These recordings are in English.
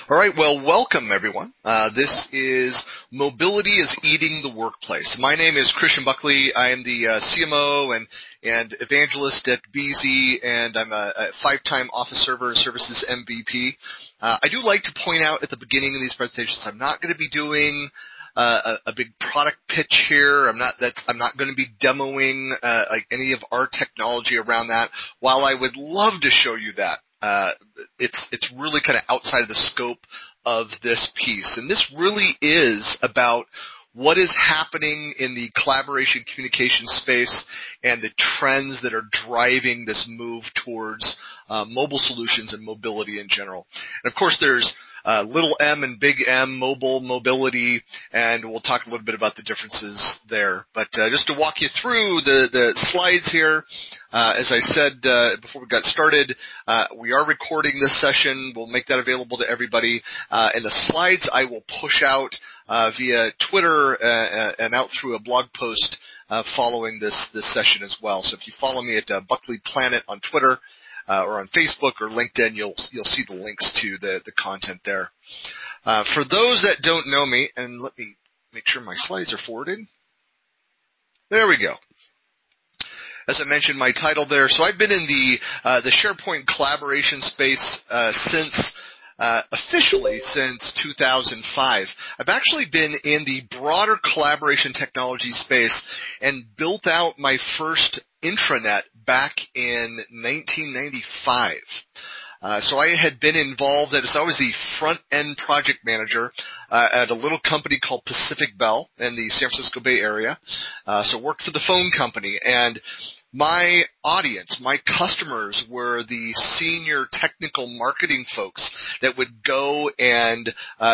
All right, well, welcome everyone. This is Mobility is Eating the Workplace. My name is Christian Buckley. I am the CMO and evangelist at BZ, and I'm a five-time Office Server Services MVP. I do like to point out at the beginning of these presentations, I'm not going to be doing a big product pitch here. I'm not going to be demoing like any of our technology around that. While I would love to show you that, it's really kind of outside of the scope of this piece. And this really is about what is happening in the collaboration communication space and the trends that are driving this move towards mobile solutions and mobility in general. And of course, there's little m and big M, mobile, mobility, and we'll talk a little bit about the differences there. But just to walk you through the slides here, as I said before we got started, we are recording this session. We'll make that available to everybody. And the slides I will push out via Twitter and out through a blog post following this session as well. So if you follow me at Buckley Planet on Twitter, or on Facebook or LinkedIn, you'll see the links to the content there. For those that don't know me, and let me make sure my slides are forwarded. There we go. As I mentioned, my title there. So I've been in the SharePoint collaboration space officially since 2005. I've actually been in the broader collaboration technology space and built out my first intranet back in 1995. So I had been involved I was the front-end project manager at a little company called Pacific Bell in the San Francisco Bay Area. So worked for the phone company, and my audience, my customers were the senior technical marketing folks that would go and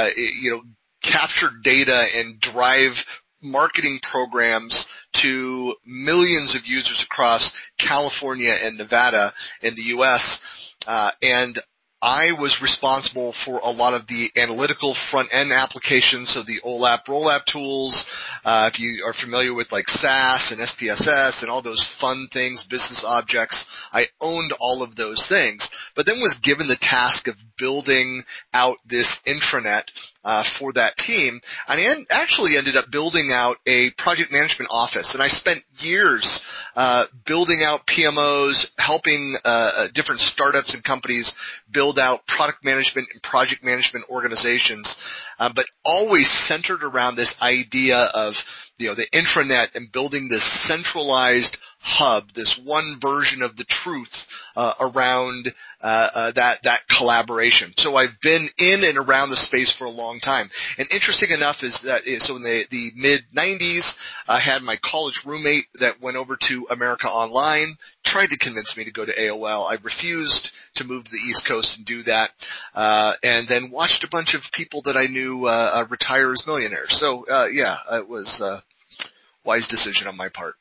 capture data and drive marketing programs to millions of users across California and Nevada in the U.S. And I was responsible for a lot of the analytical front-end applications, so the OLAP, ROLAP tools. If you are familiar with like SAS and SPSS and all those fun things, business objects, I owned all of those things, but then was given the task of building out this intranet for that team, and I actually ended up building out a project management office. And I spent years building out PMOs, helping different startups and companies build out product management and project management organizations, but always centered around this idea of the intranet and building this centralized hub, this one version of the truth around that collaboration. So I've been in and around the space for a long time. And interesting enough is that so in the mid-90s, I had my college roommate that went over to America Online, tried to convince me to go to AOL. I refused to move to the East Coast and do that, and then watched a bunch of people that I knew retire as millionaires. So it was a wise decision on my part.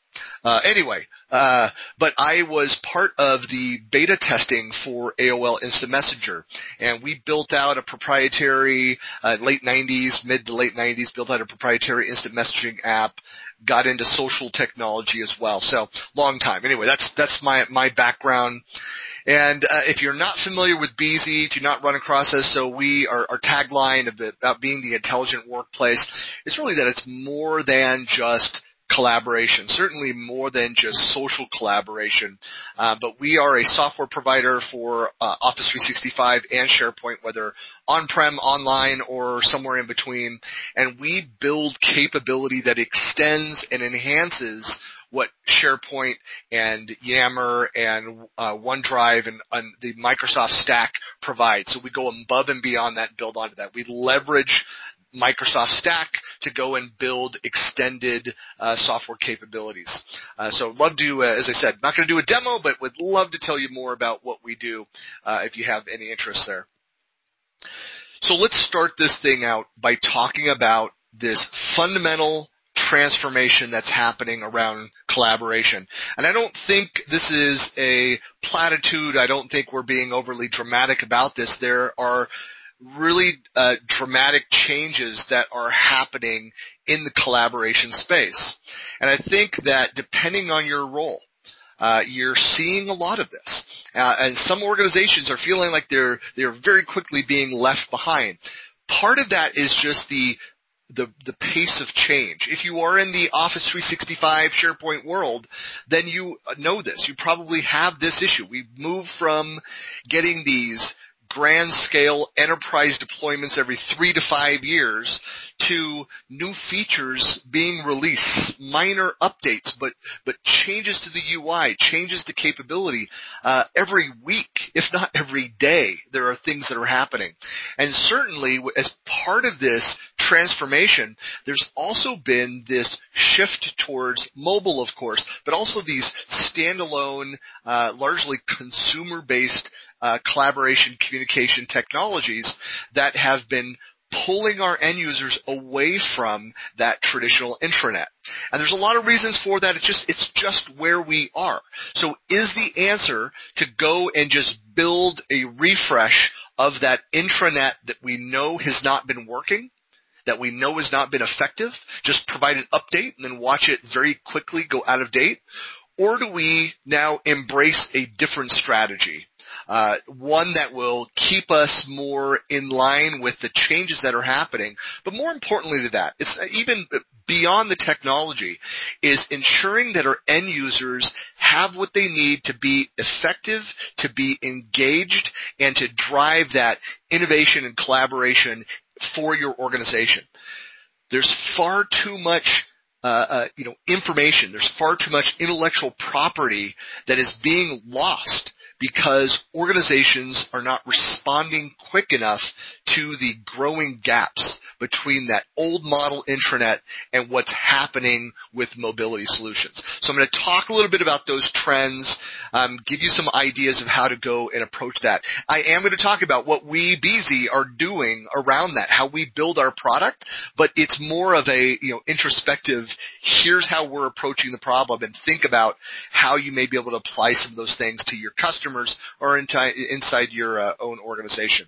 But I was part of the beta testing for AOL Instant Messenger, and we built out a proprietary, mid to late 90s, built out a proprietary instant messaging app, got into social technology as well. So, long time. Anyway, that's my background. And if you're not familiar with BZ, do not run across us. So our tagline about being the intelligent workplace is really that it's more than just collaboration, certainly more than just social collaboration, but we are a software provider for Office 365 and SharePoint, whether on-prem, online, or somewhere in between, and we build capability that extends and enhances what SharePoint and Yammer and OneDrive and the Microsoft stack provide. So we go above and beyond that, build onto that. We leverage Microsoft stack to go and build extended software capabilities. So love to, as I said, not going to do a demo, but would love to tell you more about what we do if you have any interest there. So let's start this thing out by talking about this fundamental transformation that's happening around collaboration. And I don't think this is a platitude. I don't think we're being overly dramatic about this. There are really dramatic changes that are happening in the collaboration space. And I think that depending on your role, you're seeing a lot of this. And some organizations are feeling like they're very quickly being left behind. Part of that is just the pace of change. If you are in the Office 365 SharePoint world, then you know this. You probably have this issue. We've moved from getting these grand scale enterprise deployments every 3 to 5 years to new features being released, minor updates, but changes to the UI, changes to capability every week, if not every day. There are things that are happening. And certainly as part of this transformation, there's also been this shift towards mobile, of course, but also these standalone, largely consumer-based collaboration communication technologies that have been pulling our end users away from that traditional intranet. And there's a lot of reasons for that. It's just where we are. So is the answer to go and just build a refresh of that intranet that we know has not been working, that we know has not been effective, just provide an update and then watch it very quickly go out of date? Or do we now embrace a different strategy? One that will keep us more in line with the changes that are happening. But more importantly to that, it's even beyond the technology, is ensuring that our end users have what they need to be effective, to be engaged, and to drive that innovation and collaboration for your organization. There's far too much information. There's far too much intellectual property that is being lost because organizations are not responding quick enough to the growing gaps between that old model intranet and what's happening with mobility solutions. So I'm going to talk a little bit about those trends, give you some ideas of how to go and approach that. I am going to talk about what we, Beezy, are doing around that, how we build our product, but it's more of a introspective, here's how we're approaching the problem, and think about how you may be able to apply some of those things to your customers or inside your own organization.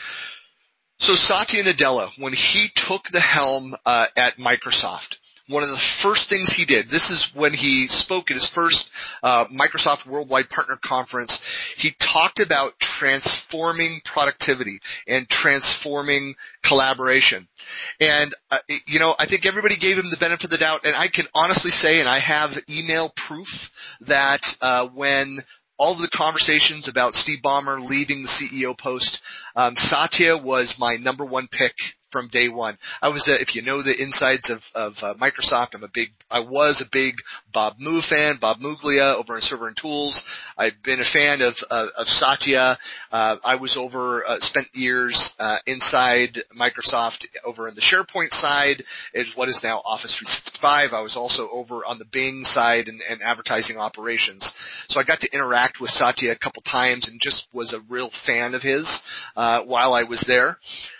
So Satya Nadella, when he took the helm at Microsoft, one of the first things he did, this is when he spoke at his first Microsoft Worldwide Partner Conference, he talked about transforming productivity and transforming collaboration. And, I think everybody gave him the benefit of the doubt, and I can honestly say, and I have email proof, that when all of the conversations about Steve Ballmer leaving the CEO post, Satya was my number one pick from day one. I was, if you know the insides of Microsoft, I was a big Bob Moog fan, Bob Muglia over in Server and Tools. I've been a fan of Satya. I was spent years inside Microsoft over in the SharePoint side, is what is now Office 365. I was also over on the Bing side and advertising operations. So I got to interact with Satya a couple times and just was a real fan of his while I was there.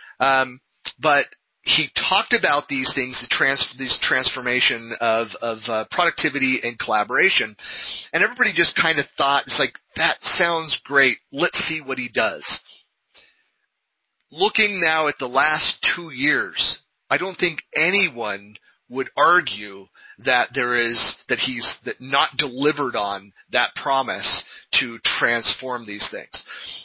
But he talked about these things, this transformation of productivity and collaboration, and everybody just kind of thought, it's like, that sounds great. Let's see what he does. Looking now at the last 2 years, I don't think anyone would argue that he's not delivered on that promise to transform these things.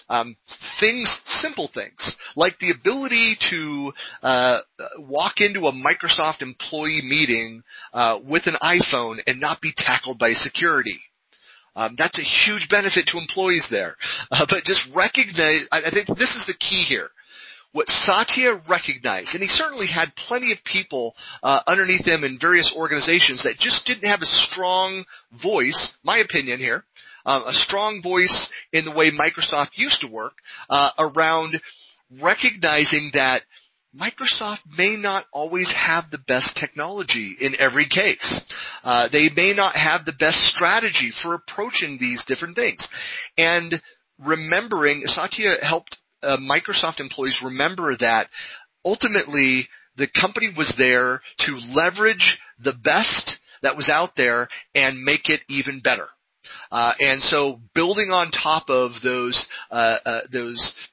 Simple things, like the ability to walk into a Microsoft employee meeting with an iPhone and not be tackled by security. That's a huge benefit to employees there. But just recognize, I think this is the key here. What Satya recognized, and he certainly had plenty of people underneath him in various organizations that just didn't have a strong voice, my opinion here, a strong voice in the way Microsoft used to work, around recognizing that Microsoft may not always have the best technology in every case. They may not have the best strategy for approaching these different things. And remembering, Satya helped Microsoft employees remember that ultimately the company was there to leverage the best that was out there and make it even better. And so building on top of those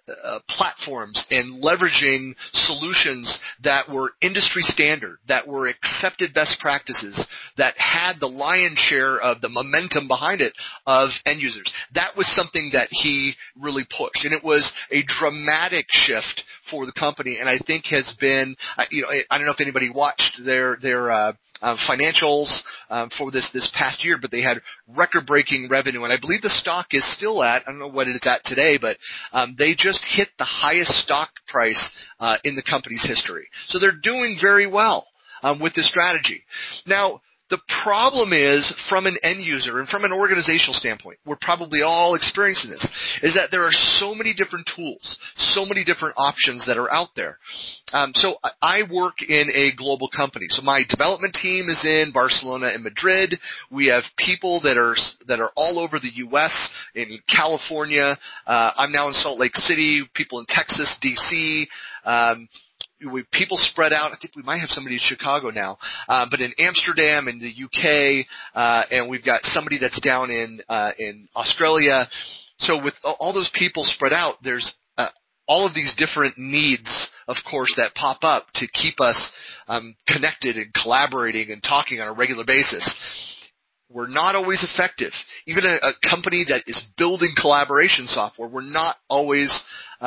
platforms and leveraging solutions that were industry standard, that were accepted best practices, that had the lion's share of the momentum behind it of end users. That was something that he really pushed, and it was a dramatic shift for the company, and I think has been, I don't know if anybody watched their financials for this past year, but they had record-breaking revenue, and I believe the stock is still at, I don't know what it's at today, but they just hit the highest stock price in the company's history. So they're doing very well with this strategy. Now, the problem is, from an end user and from an organizational standpoint, we're probably all experiencing this, is that there are so many different tools, so many different options that are out there. So I work in a global company. So my development team is in Barcelona and Madrid. We have people that are all over the U.S., in California. I'm now in Salt Lake City, people in Texas, D.C., people spread out. I think we might have somebody in Chicago now, but in Amsterdam, in the UK, and we've got somebody that's down in Australia. So with all those people spread out, there's all of these different needs, of course, that pop up to keep us connected and collaborating and talking on a regular basis. We're not always effective. Even a company that is building collaboration software, we're not always,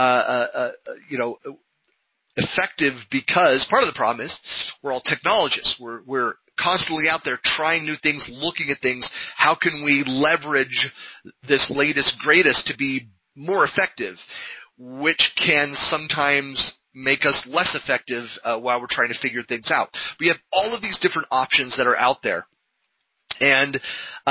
effective, because part of the problem is we're all technologists. We're constantly out there trying new things, looking at things. How can we leverage this latest, greatest to be more effective, which can sometimes make us less effective while we're trying to figure things out. We have all of these different options that are out there. And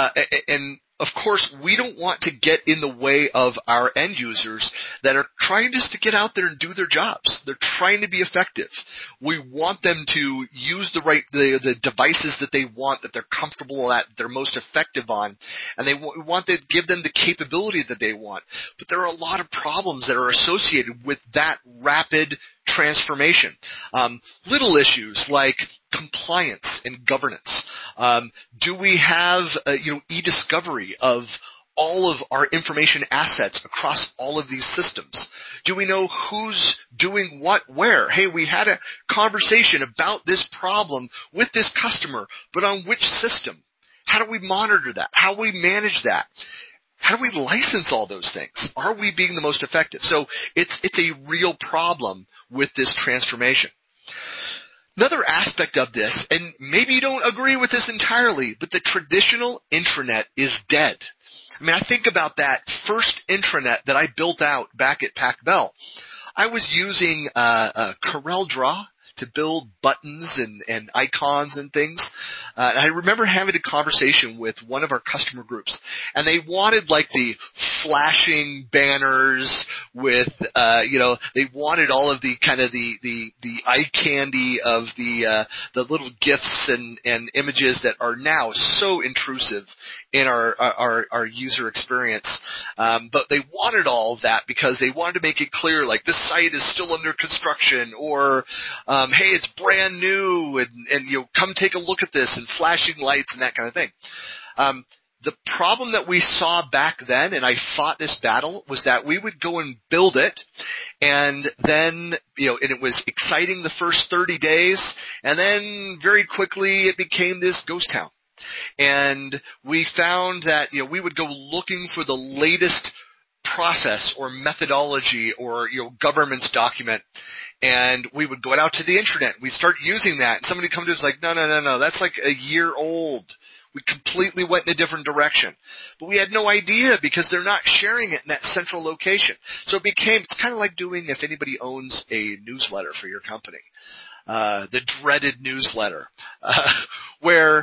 of course, we don't want to get in the way of our end users that are trying just to get out there and do their jobs. They're trying to be effective. We want them to use the devices that they want, that they're comfortable at, that they're most effective on, and we want to give them the capability that they want. But there are a lot of problems that are associated with that rapid transformation. Little issues like compliance and governance. Do we have e-discovery of all of our information assets across all of these systems? Do we know who's doing what where? Hey, we had a conversation about this problem with this customer, but on which system? How do we monitor that? How do we manage that? How do we license all those things? Are we being the most effective? So it's a real problem with this transformation. Another aspect of this, and maybe you don't agree with this entirely, but the traditional intranet is dead. I mean, I think about that first intranet that I built out back at PacBell. I was using CorelDRAW to build buttons and icons and things. And I remember having a conversation with one of our customer groups, and they wanted like the flashing banners with, they wanted all of the kind of the eye candy of the little GIFs and images that are now so intrusive in our user experience. But they wanted all of that because they wanted to make it clear, like, this site is still under construction, or hey, it's brand new, and come take a look at this, and flashing lights and that kind of thing. The problem that we saw back then, and I fought this battle, was that we would go and build it, and then, and it was exciting the first 30 days, and then very quickly it became this ghost town. And we found that, we would go looking for the latest process or methodology or, government's document, and we would go out to the intranet. We'd start using that. Somebody come to us like, no, that's like a year old. We completely went in a different direction. But we had no idea because they're not sharing it in that central location. So it's kind of like doing, if anybody owns a newsletter for your company, the dreaded newsletter, where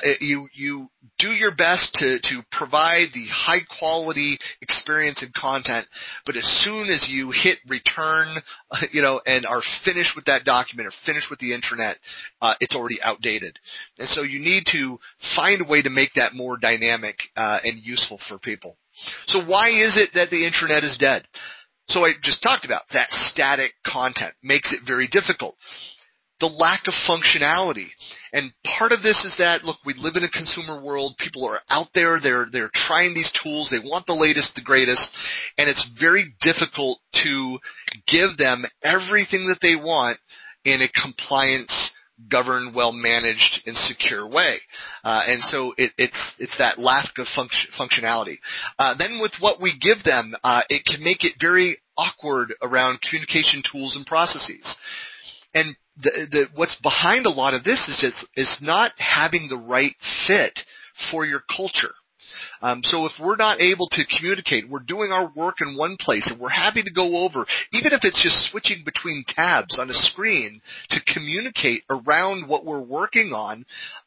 you do your best to provide the high quality experience and content, but as soon as you hit return, and are finished with that document or finished with the intranet, it's already outdated. And so you need to find a way to make that more dynamic and useful for people. So why is it that the intranet is dead? So I just talked about that static content makes it very difficult. the lack of functionality. And part of this is that, look, we live in a consumer world. People are out there. They're trying these tools. They want the latest, the greatest. And it's very difficult to give them everything that they want in a compliance, governed, well-managed, and secure way. And so it's that lack of functionality. Then with what we give them, it can make it very awkward around communication tools and processes. And what's behind a lot of this is not having the right fit for your culture. So if we're not able to communicate, we're doing our work in one place and we're happy to go over, even if it's just switching between tabs on a screen to communicate around what we're working on,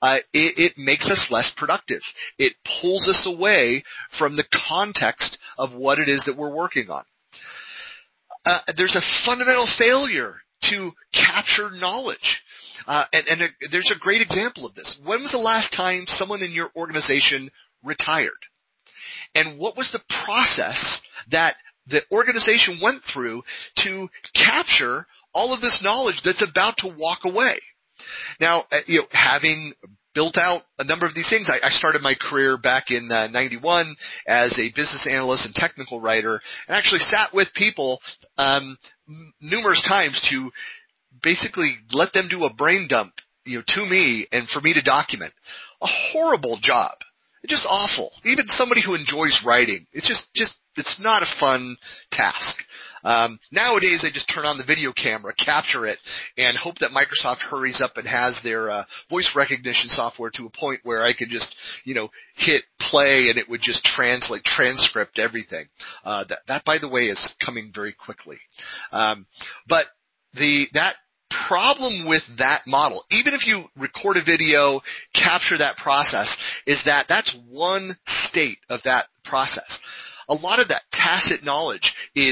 it makes us less productive. It pulls us away from the context of what it is that we're working on. There's a fundamental failure to capture knowledge. And there's a great example of this. When was the last time someone in your organization retired? And what was the process that the organization went through to capture all of this knowledge that's about to walk away? Now, having built out a number of these things, I started my career back in 91 as a business analyst and technical writer, and actually sat with people numerous times to basically let them do a brain dump, to me and for me to document. A horrible job. It's just awful. Even somebody who enjoys writing, it's not a fun task. Nowadays, they just turn on the video camera, capture it, and hope that Microsoft hurries up and has their voice recognition software to a point where I could just, hit play and it would just transcript everything. That, by the way, is coming very quickly. But that problem with that model, even if you record a video, capture that process, is that that's one state of that process. A lot of that tacit knowledge is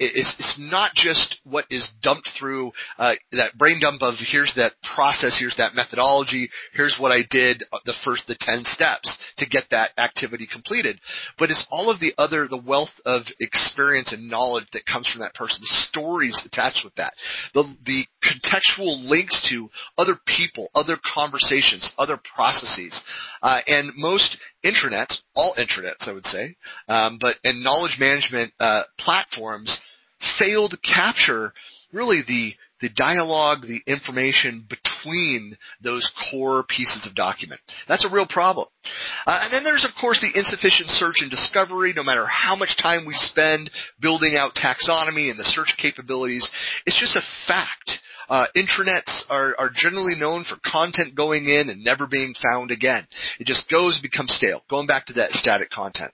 not just what is dumped through that brain dump of here's that process, here's that methodology, here's what I did the 10 steps to get that activity completed, but it's all of the wealth of experience and knowledge that comes from that person, the stories attached with that, the contextual links to other people, other conversations, other processes, and most intranets, all intranets I would say, and knowledge management platforms fail to capture really the dialogue, the information between those core pieces of document. That's a real problem. And then there's, of course, the insufficient search and discovery. No matter how much time we spend building out taxonomy and the search capabilities, it's just a fact. Intranets are generally known for content going in and never being found again. It just becomes stale, going back to that static content.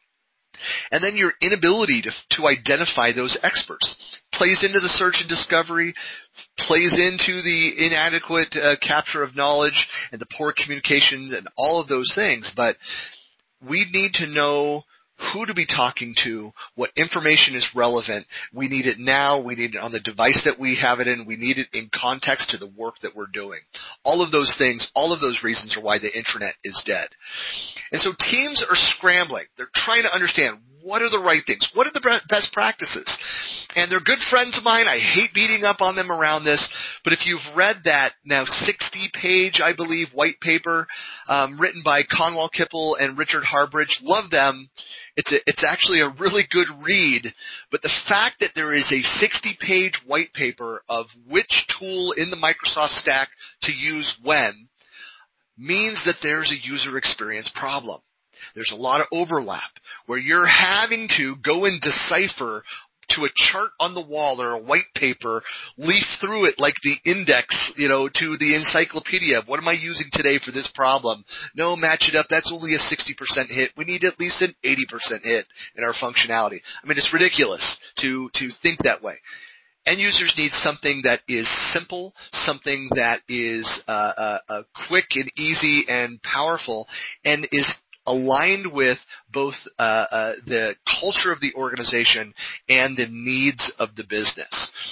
And then your inability to identify those experts plays into the search and discovery, plays into the inadequate capture of knowledge and the poor communication and all of those things. But we need to know who to be talking to, what information is relevant. We need it now. We need it on the device that we have it in. We need it in context to the work that we're doing. All of those things, all of those reasons are why the intranet is dead. And so teams are scrambling. They're trying to understand what are the right things, what are the best practices. And they're good friends of mine. I hate beating up on them around this, but if you've read that now 60-page, I believe, white paper written by Conwell Kipple and Richard Harbridge, love them. It's actually a really good read, but the fact that there is a 60-page white paper of which tool in the Microsoft stack to use when means that there's a user experience problem. There's a lot of overlap where you're having to go and decipher to a chart on the wall or a white paper, leaf through it like the index, to the encyclopedia of what am I using today for this problem? No, match it up. That's only a 60% hit. We need at least an 80% hit in our functionality. I mean, it's ridiculous to think that way. End users need something that is simple, something that is quick and easy and powerful, and is aligned with both the culture of the organization and the needs of the business.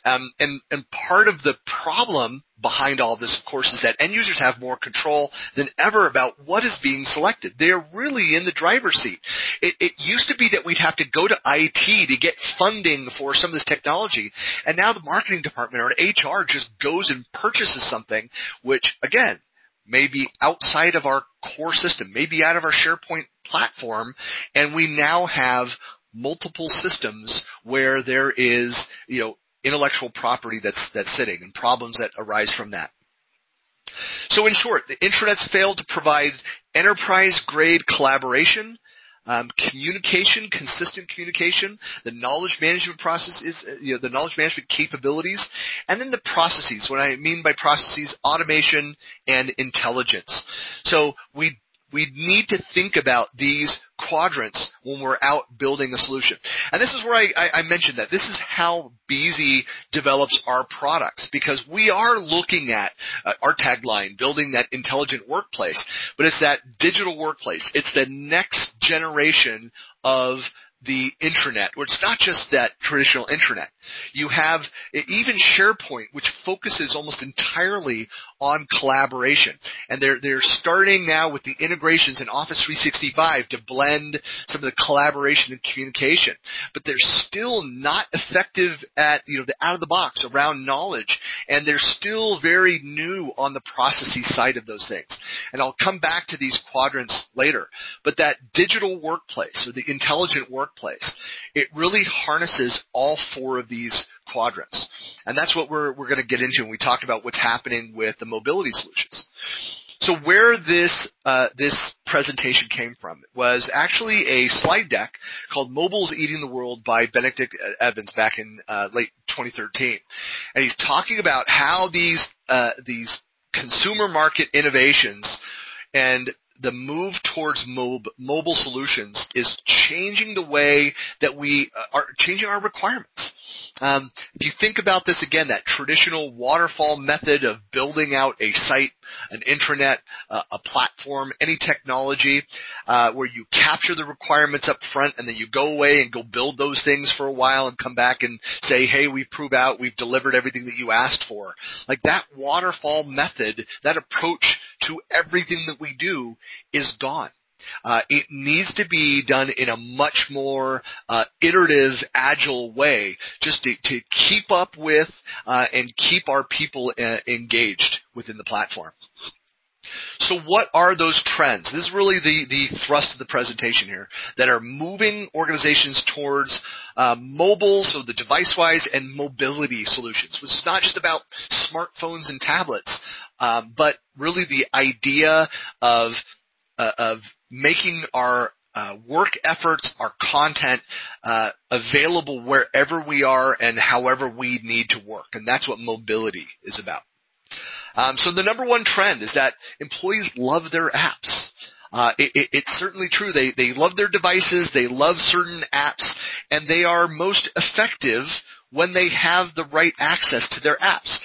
And part of the problem behind all of this, of course, is that end users have more control than ever about what is being selected. They're really in the driver's seat. It used to be that we'd have to go to IT to get funding for some of this technology, and now the marketing department or HR just goes and purchases something, which, again, may be outside of our core system, maybe out of our SharePoint platform, and we now have multiple systems where there is, intellectual property that's sitting and problems that arise from that. So in short, the intranets failed to provide enterprise-grade collaboration, consistent communication, the knowledge management process is, the knowledge management capabilities, and then the processes. What I mean by processes, automation and intelligence. So we need to think about these quadrants when we're out building a solution. And this is where I mentioned that this is how Beezy develops our products, because we are looking at our tagline, building that intelligent workplace, but it's that digital workplace. It's the next generation of the intranet, where it's not just that traditional intranet. You have even SharePoint, which focuses almost entirely on collaboration. And they're starting now with the integrations in Office 365 to blend some of the collaboration and communication. But they're still not effective at, the out of the box around knowledge. And they're still very new on the processes side of those things. And I'll come back to these quadrants later. But that digital workplace, or the intelligent workplace, it really harnesses all four of these quadrants. And that's what we're going to get into when we talk about what's happening with the mobility solutions. So where this presentation came from was actually a slide deck called Mobile's Eating the World by Benedict Evans back in late 2013. And he's talking about how these consumer market innovations and the move towards mobile solutions is changing the way that we are changing our requirements. If you think about this again, that traditional waterfall method of building out a site, an intranet, a platform, any technology, where you capture the requirements up front and then you go away and go build those things for a while and come back and say, hey, we've proved out, we've delivered everything that you asked for. Like that waterfall method, that approach to everything that we do is gone. It needs to be done in a much more iterative, agile way, just to keep up with and keep our people engaged within the platform. So what are those trends? This is really the thrust of the presentation here, that are moving organizations towards mobile, so the device-wise, and mobility solutions, which is not just about smartphones and tablets, but really the idea of making our work efforts, our content, available wherever we are and however we need to work. And that's what mobility is about. So the number one trend is that employees love their apps. It's certainly true. They love their devices, they love certain apps, and they are most effective when they have the right access to their apps.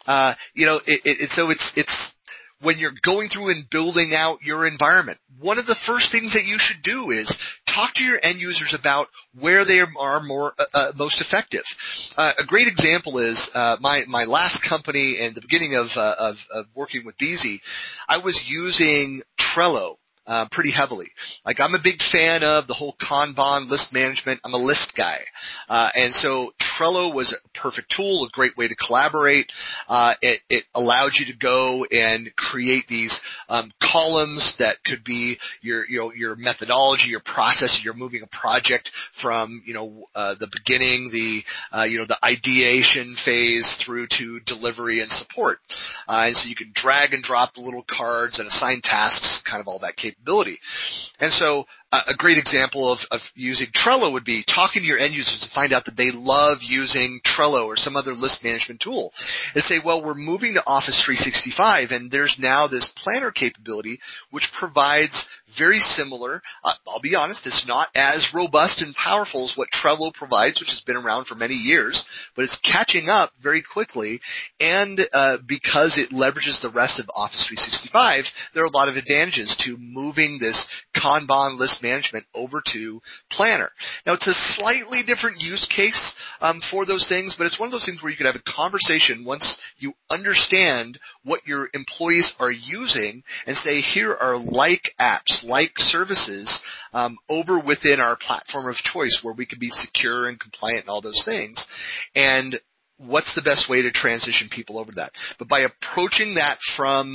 So it's when you're going through and building out your environment, one of the first things that you should do is talk to your end users about where they are most effective. A great example is my last company and the beginning of working with Beezy. I was using Trello pretty heavily. Like, I'm a big fan of the whole Kanban list management. I'm a list guy. And so Trello was a perfect tool, a great way to collaborate. It allowed you to go and create these columns that could be your methodology, your process. You're moving a project from the beginning, the ideation phase through to delivery and support. And so you can drag and drop the little cards and assign tasks, kind of all that capability. And so a great example of using Trello would be talking to your end users to find out that they love using Trello or some other list management tool. And say, well, we're moving to Office 365, and there's now this planner capability which provides very similar. I'll be honest, it's not as robust and powerful as what Trello provides, which has been around for many years, but it's catching up very quickly. And because it leverages the rest of Office 365, there are a lot of advantages to moving this Kanban list management over to Planner. Now, it's a slightly different use case for those things, but it's one of those things where you could have a conversation once you understand what your employees are using and say, here are like apps, like services over within our platform of choice where we can be secure and compliant and all those things. And what's the best way to transition people over to that? But by approaching that from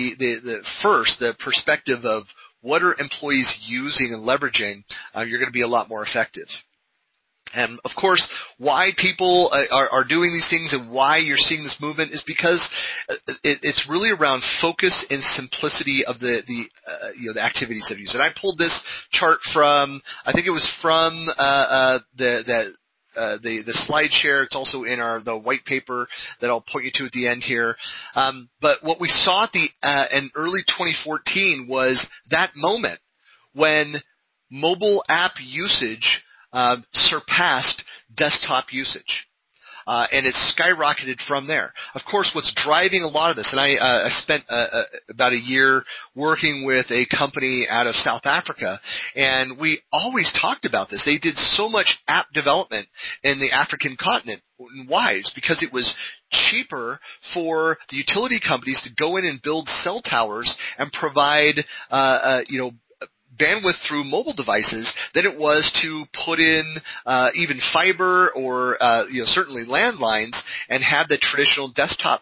the perspective of what are employees using and leveraging, you're going to be a lot more effective. And, of course, why people are doing these things and why you're seeing this movement is because it's really around focus and simplicity of the activities that you use. And I pulled this chart from, I think it was from the slide share. It's also in the white paper that I'll point you to at the end here. But what we saw at in early 2014 was that moment when mobile app usage surpassed desktop usage. And it's skyrocketed from there. Of course, what's driving a lot of this, and I spent about a year working with a company out of South Africa, and we always talked about this. They did so much app development in the African continent. Why? It's because it was cheaper for the utility companies to go in and build cell towers and provide, bandwidth through mobile devices than it was to put in even fiber or certainly landlines and have the traditional desktop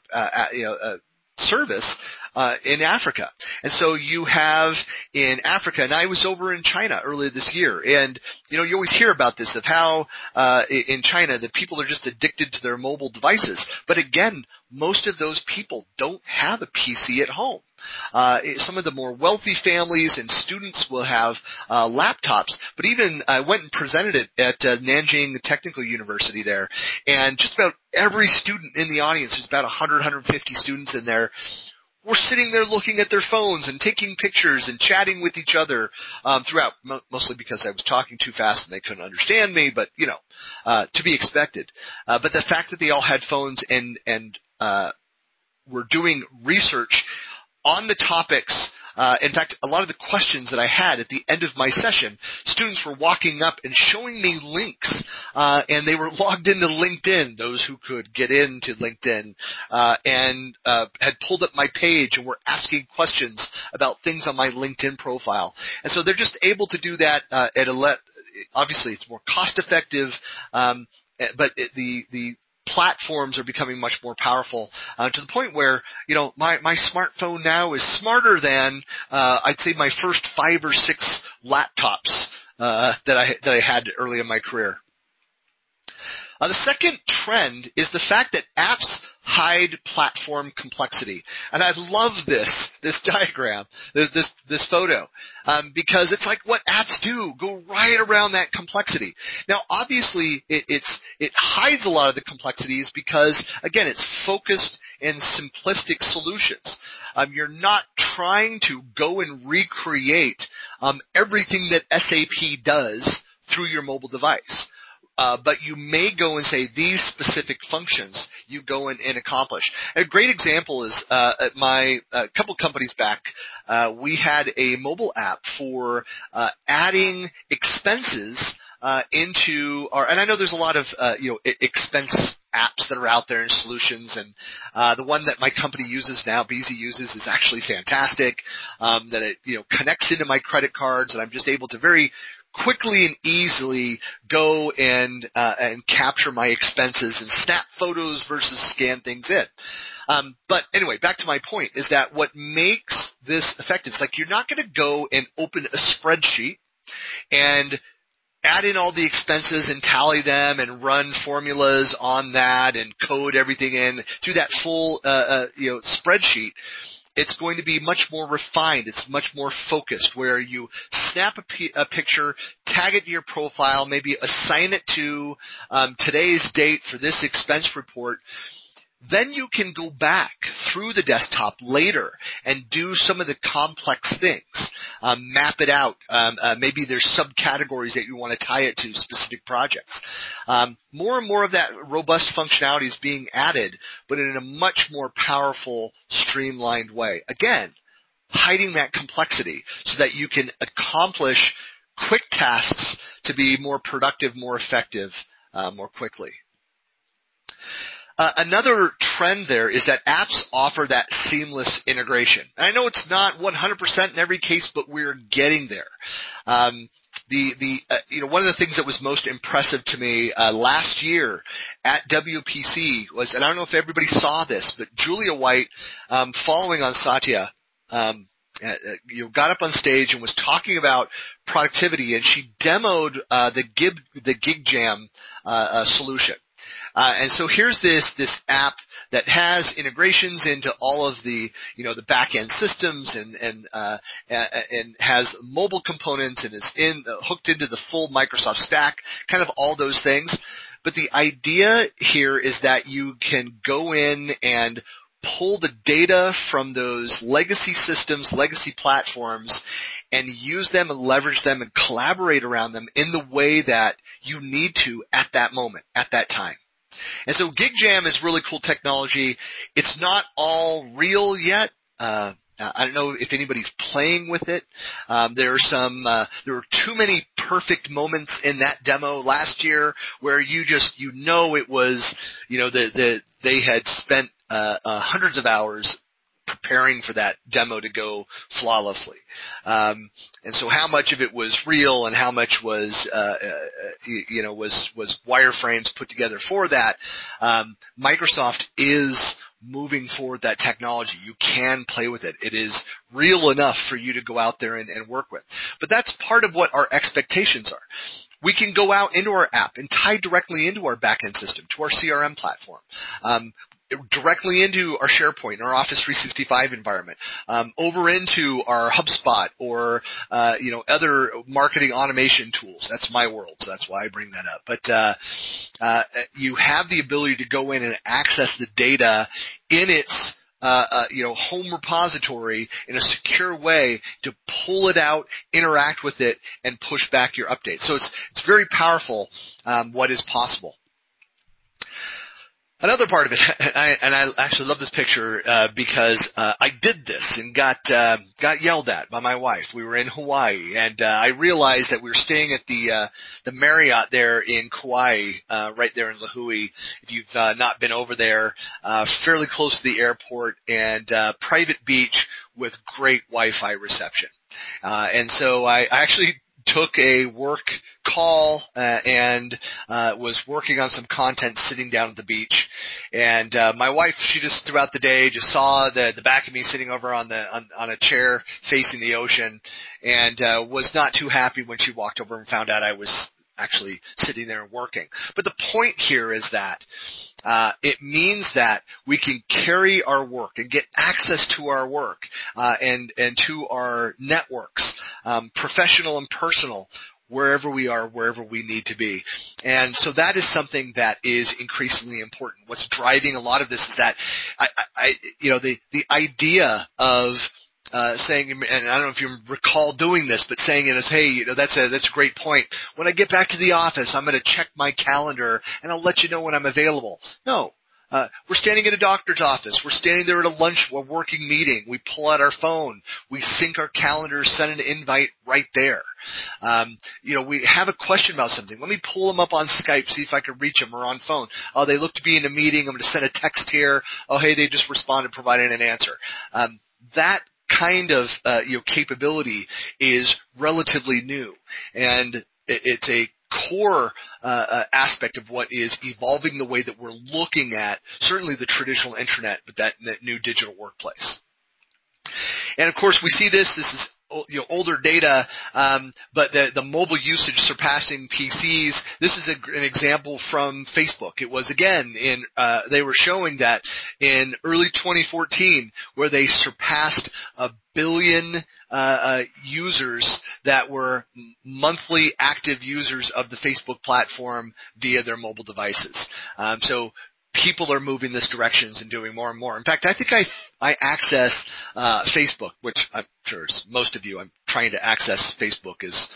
service in Africa. And so you have in Africa, and I was over in China earlier this year, and you always hear about this of how in China that people are just addicted to their mobile devices. But again, most of those people don't have a PC at home. Some of the more wealthy families and students will have laptops, but even I went and presented it at Nanjing Technical University there, and just about every student in the audience, there's about 100, 150 students in there, were sitting there looking at their phones and taking pictures and chatting with each other throughout, mostly because I was talking too fast and they couldn't understand me, but, to be expected. But the fact that they all had phones and were doing research on the topics, in fact, a lot of the questions that I had at the end of my session, students were walking up and showing me links, and they were logged into LinkedIn, those who could get into LinkedIn, and had pulled up my page and were asking questions about things on my LinkedIn profile. And so they're just able to do that obviously it's more cost effective, but the platforms are becoming much more powerful to the point where my smartphone now is smarter than I'd say my first 5 or 6 laptops that I had early in my career. The second trend is the fact that apps hide platform complexity. And I love this diagram, this photo, because it's like what apps do, go right around that complexity. Now, obviously, it hides a lot of the complexities because, again, it's focused and simplistic solutions. You're not trying to go and recreate everything that SAP does through your mobile device. But you may go and say these specific functions you go and accomplish. A great example is at a couple companies back, we had a mobile app for adding expenses into our, and I know there's a lot of expense apps that are out there and solutions, and the one that my company uses now, Beezy uses, is actually fantastic. That it connects into my credit cards, and I'm just able to very quickly and easily go and capture my expenses and snap photos versus scan things in. But anyway, back to my point is that what makes this effective is like you're not going to go and open a spreadsheet and add in all the expenses and tally them and run formulas on that and code everything in through that full spreadsheet. It's going to be much more refined. It's much more focused, where you snap a picture, tag it to your profile, maybe assign it to today's date for this expense report. then you can go back through the desktop later and do some of the complex things. Map it out. Maybe there's subcategories that you want to tie it to specific projects. More and more of that robust functionality is being added, but in a much more powerful, streamlined way. Again, hiding that complexity so that you can accomplish quick tasks to be more productive, more effective, more quickly. Another trend there is that apps offer that seamless integration. And I know it's not 100% in every case, but we're getting there. One of the things that was most impressive to me last year at WPC was, and I don't know if everybody saw this, but Julia White, following on Satya, got up on stage and was talking about productivity, and she demoed the GigJam solution. And so here's this app that has integrations into all of the back-end systems and has mobile components and is hooked into the full Microsoft stack, kind of all those things. But the idea here is that you can go in and pull the data from those legacy systems, legacy platforms, and use them and leverage them and collaborate around them in the way that you need to at that moment, at that time. And so GigJam is really cool technology. It's not all real yet. I don't know if anybody's playing with it. There were too many perfect moments in that demo last year where it was, they had spent hundreds of hours preparing for that demo to go flawlessly. And so how much of it was real and how much was wireframes put together for that, Microsoft is moving forward that technology. You can play with it. It is real enough for you to go out there and work with. But that's part of what our expectations are. We can go out into our app and tie directly into our backend system, to our CRM platform. Directly into our SharePoint and our Office 365 environment, over into our HubSpot or other marketing automation tools. That's my world, so that's why I bring that up. But you have the ability to go in and access the data in its home repository in a secure way to pull it out, interact with it, and push back your updates. So it's very powerful what is possible. Another part of it, and I actually love this picture because I did this and got yelled at by my wife. We were in Hawaii, and I realized that we were staying at the Marriott there in Kauai, right there in Lahui. If you've not been over there, fairly close to the airport, and private beach with great Wi-Fi reception. And so I actually took a work call and was working on some content sitting down at the beach. And my wife, she just throughout the day just saw the back of me sitting over on a chair facing the ocean, and was not too happy when she walked over and found out I was actually sitting there and working. But the point here is that it means that we can carry our work and get access to our work and to our networks, professional and personal, wherever we are, wherever we need to be. And so that is something that is increasingly important. What's driving a lot of this is that the idea of saying, and I don't know if you recall doing this, but saying it as, hey, that's a great point. When I get back to the office, I'm going to check my calendar and I'll let you know when I'm available. No. We're standing in a doctor's office. We're standing there at a working meeting. We pull out our phone. We sync our calendars, send an invite right there. We have a question about something. Let me pull them up on Skype, see if I can reach them, or on phone. Oh, they look to be in a meeting. I'm going to send a text here. Oh, hey, they just responded, providing an answer. That kind of capability is relatively new, and it's a core aspect of what is evolving the way that we're looking at certainly the traditional intranet, but that new digital workplace. And of course, we see this is older data, but the mobile usage surpassing PCs. This is an example from Facebook. It was again they were showing that in early 2014, where they surpassed 1 billion users that were monthly active users of the Facebook platform via their mobile devices. So people are moving this directions and doing more and more. In fact, I think I access Facebook, which I'm sure most of you. I'm trying to access Facebook as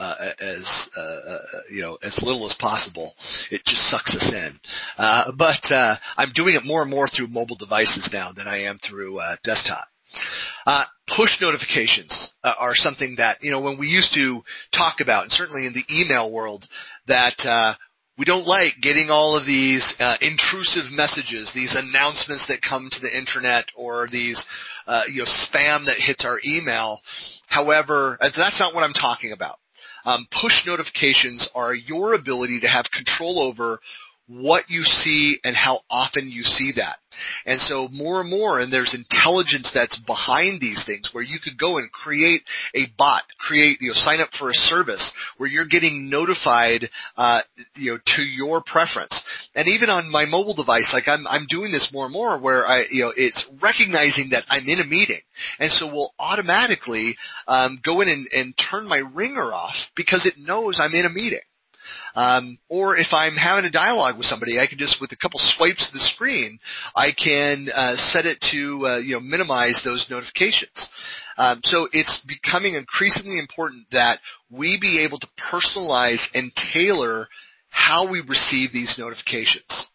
little as possible. It just sucks us in. But I'm doing it more and more through mobile devices now than I am through desktop. Push notifications are something that, when we used to talk about, and certainly in the email world, that we don't like getting all of these intrusive messages, these announcements that come to the intranet, or these spam that hits our email. However, that's not what I'm talking about. Push notifications are your ability to have control over what you see and how often you see that. And so more and more, and there's intelligence that's behind these things, where you could go and create a bot, sign up for a service where you're getting notified, to your preference. And even on my mobile device, like I'm doing this more and more, where it's recognizing that I'm in a meeting, and so will automatically go in and turn my ringer off because it knows I'm in a meeting. Or if I'm having a dialogue with somebody, I can just, with a couple swipes of the screen, I can set it to minimize those notifications. So it's becoming increasingly important that we be able to personalize and tailor how we receive these notifications.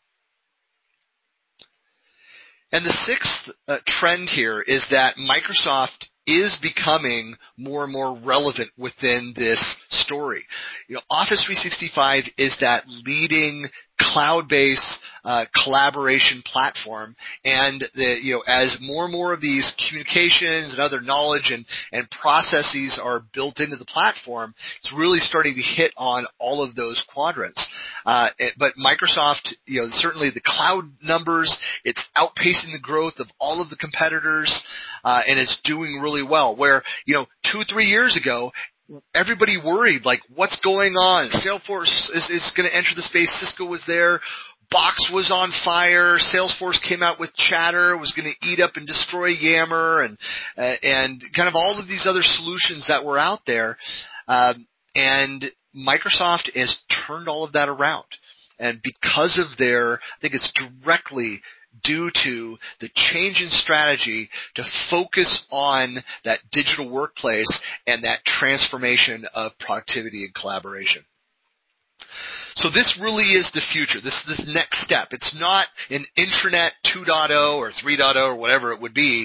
And the sixth trend here is that Microsoft is becoming more and more relevant within this story. Office 365 is that leading cloud-based collaboration platform, and as more and more of these communications and other knowledge and processes are built into the platform, it's really starting to hit on all of those quadrants. But Microsoft, certainly the cloud numbers, it's outpacing the growth of all of the competitors, and it's doing really well. Where 2-3 years ago, everybody worried, like, what's going on? Salesforce is going to enter the space. Cisco was there. Box was on fire. Salesforce came out with Chatter, was going to eat up and destroy Yammer, and kind of all of these other solutions that were out there. And Microsoft has turned all of that around. And because of I think it's directly due to the change in strategy to focus on that digital workplace and that transformation of productivity and collaboration. So this really is the future. This is the next step. It's not an intranet 2.0 or 3.0 or whatever it would be.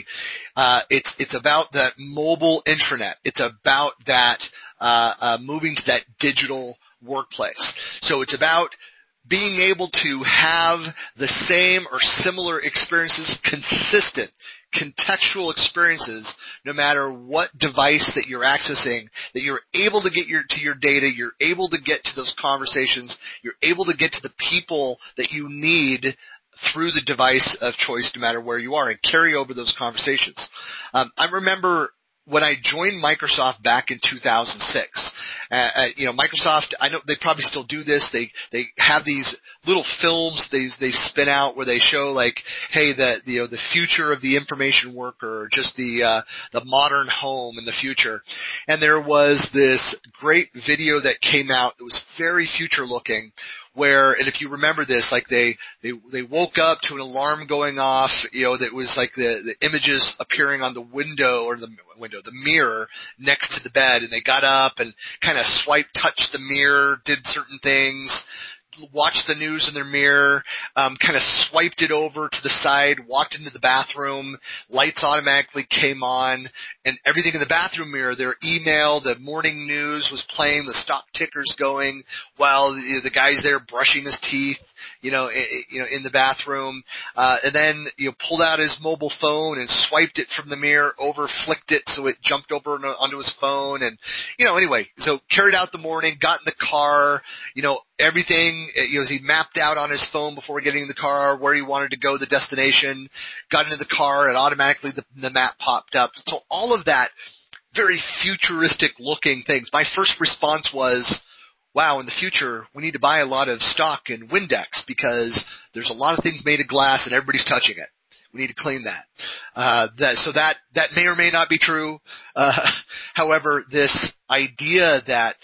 It's about that mobile intranet. It's about that moving to that digital workplace. So it's about being able to have the same or similar experiences, consistent, contextual experiences, no matter what device that you're accessing, that you're able to get to your data, you're able to get to those conversations, you're able to get to the people that you need through the device of choice, no matter where you are, and carry over those conversations. I remember when I joined Microsoft back in 2006, Microsoft, I know they probably still do this. They have these little films they spin out where they show, like, hey, the future of the information worker, or just the modern home in the future. And there was this great video that came out that was very future looking, where, and if you remember this, like they woke up to an alarm going off, that was like the images appearing on the window, or the mirror next to the bed, and they got up and kind of touched the mirror, did certain things, watched the news in their mirror, kind of swiped it over to the side, walked into the bathroom, lights automatically came on, and everything in the bathroom mirror, their email, the morning news was playing, the stock tickers going, while the guy's there brushing his teeth, in the bathroom, and then, pulled out his mobile phone and swiped it from the mirror over, flicked it so it jumped over onto his phone, and, anyway, so carried out the morning, got in the car, everything, as he mapped out on his phone before getting in the car where he wanted to go, the destination, got into the car, and automatically the map popped up. So all of that, very futuristic looking things. My first response was, wow, in the future, we need to buy a lot of stock in Windex, because there's a lot of things made of glass and everybody's touching it. We need to clean that. So that may or may not be true. However, this idea that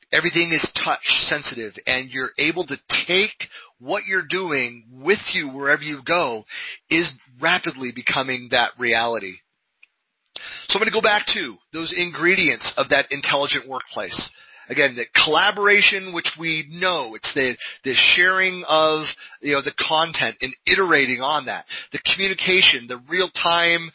Everything is touch sensitive, and you're able to take what you're doing with you wherever you go is rapidly becoming that reality. So I'm going to go back to those ingredients of that intelligent workplace. Again, the collaboration, which we know, it's the sharing of, the content and iterating on that. The communication, the real time,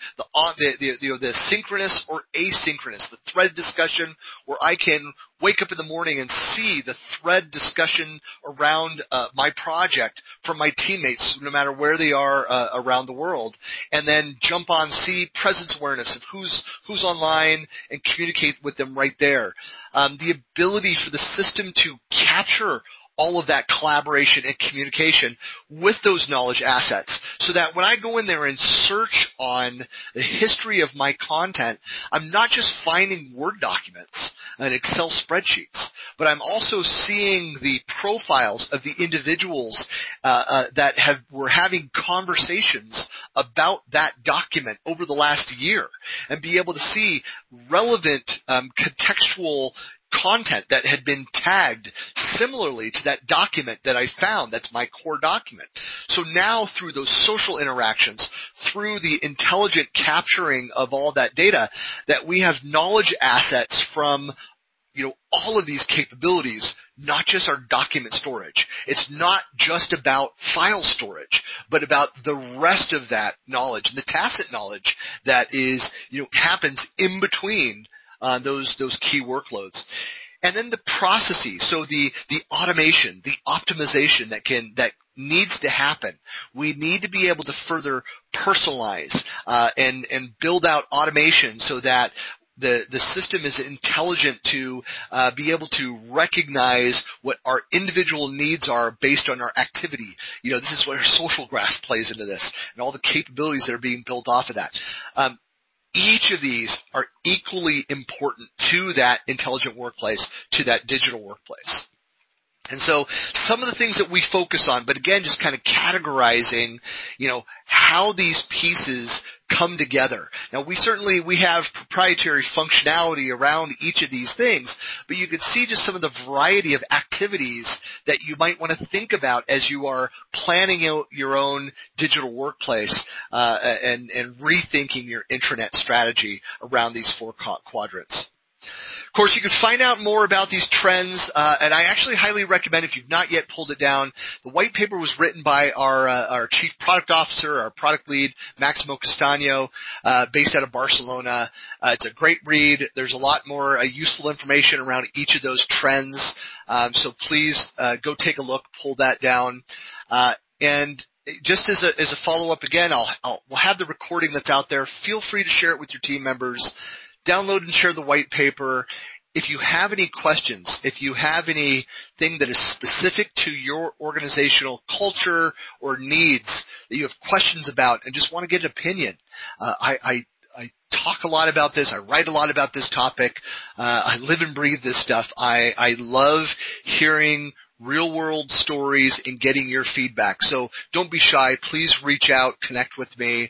the synchronous or asynchronous, the thread discussion where I can wake up in the morning and see the thread discussion around my project from my teammates, no matter where they are around the world, and then jump on, see presence awareness of who's online and communicate with them right there. The ability for the system to capture all of that collaboration and communication with those knowledge assets, so that when I go in there and search on the history of my content, I'm not just finding Word documents and Excel spreadsheets, but I'm also seeing the profiles of the individuals that were having conversations about that document over the last year, and be able to see relevant contextual content that had been tagged similarly to that document that I found. That's my core document. So now through those social interactions, through the intelligent capturing of all that data, that we have knowledge assets from all of these capabilities, not just our document storage. It's not just about file storage, but about the rest of that knowledge, the tacit knowledge that is, happens in between those key workloads. And then the processes, so the automation, the optimization that needs to happen. We need to be able to further personalize and build out automation so that the system is intelligent to be able to recognize what our individual needs are based on our activity. This is where social graph plays into this, and all the capabilities that are being built off of that. Each of these are equally important to that intelligent workplace, to that digital workplace. And so some of the things that we focus on, but again, just kind of categorizing, how these pieces come together. Now, we have proprietary functionality around each of these things, but you can see just some of the variety of activities that you might want to think about as you are planning out your own digital workplace and rethinking your intranet strategy around these four quadrants. Of course, you can find out more about these trends, and I actually highly recommend, if you've not yet pulled it down, the white paper was written by our Chief Product Officer, our product lead, Maximo Castaño, based out of Barcelona. It's a great read. There's a lot more useful information around each of those trends, so please go take a look, pull that down. And just as a follow-up, again, we'll have the recording that's out there. Feel free to share it with your team members. Download and share the white paper. If you have any questions, if you have anything that is specific to your organizational culture or needs that you have questions about and just want to get an opinion, I talk a lot about this. I write a lot about this topic. I live and breathe this stuff. I love hearing real-world stories and getting your feedback. So don't be shy. Please reach out, connect with me.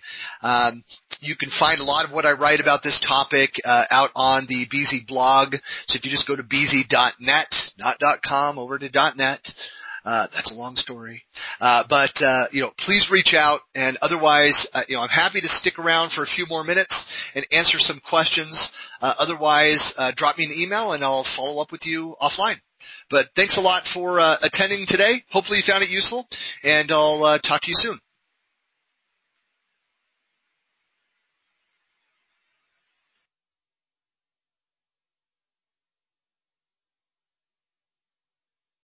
You can find a lot of what I write about this topic out on the Beezy blog. So if you just go to beezy.net, not .com, over to .net. That's a long story. But please reach out, and otherwise, I'm happy to stick around for a few more minutes and answer some questions. Otherwise, drop me an email and I'll follow up with you offline. But thanks a lot for attending today. Hopefully you found it useful, and I'll talk to you soon.